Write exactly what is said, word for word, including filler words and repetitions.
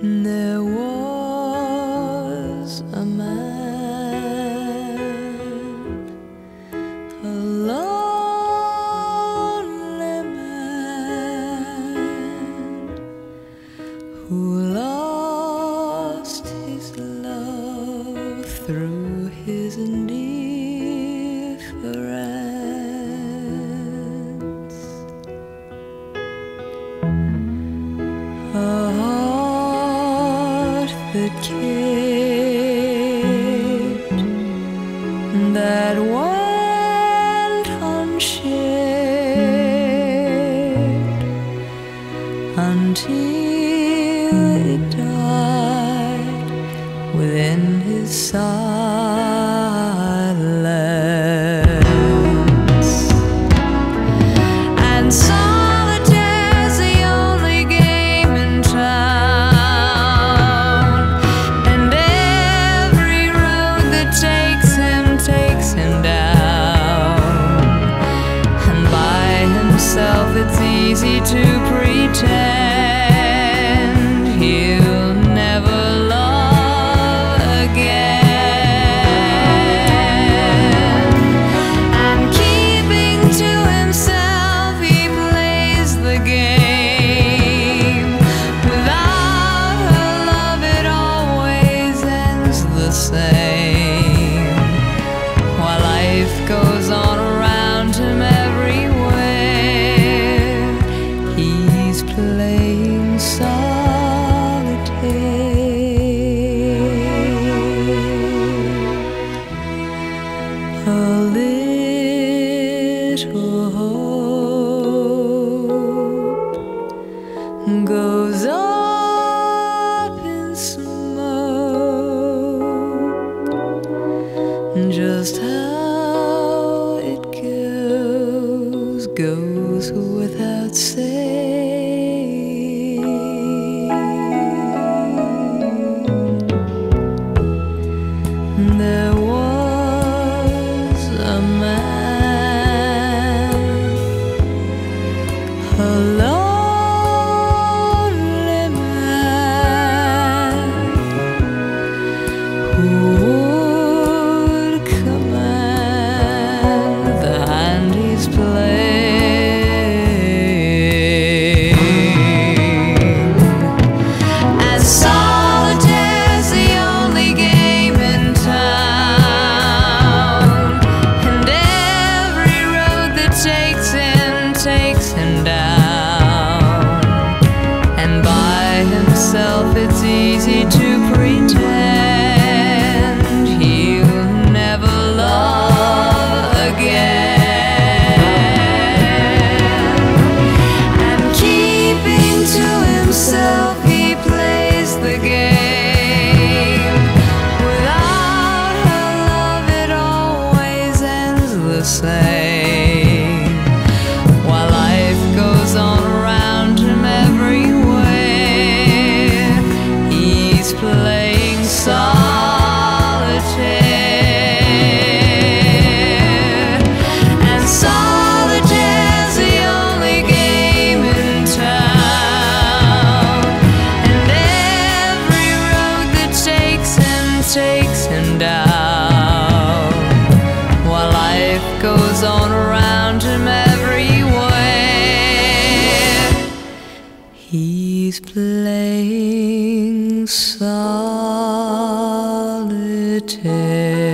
There was a man, a lonely man, who lost his love through his indifference. A heart that cared, that went unshared until it died within his silence. And so it's easy to pretend he'll never love again. And keeping to himself, he plays the game. Without her love, it always ends the same. While life goes on around him everywhere, playing solitaire. A little hope goes up in smoke. Just how it goes, goes without saying. There was a man, a lonely man, who would command the hand he's playing. As solitaire's the only game in town, and every road that takes him, takes him down. And by himself it's easy to pretend he'll never love again. And keeping to himself, he plays the game. Without her love, it always ends the same. While life goes on around him everywhere, he's playing solitaire. And solitaire's the only game in town, and every road that takes him, takes him down. While life goes on around him everywhere, he's playing solitaire.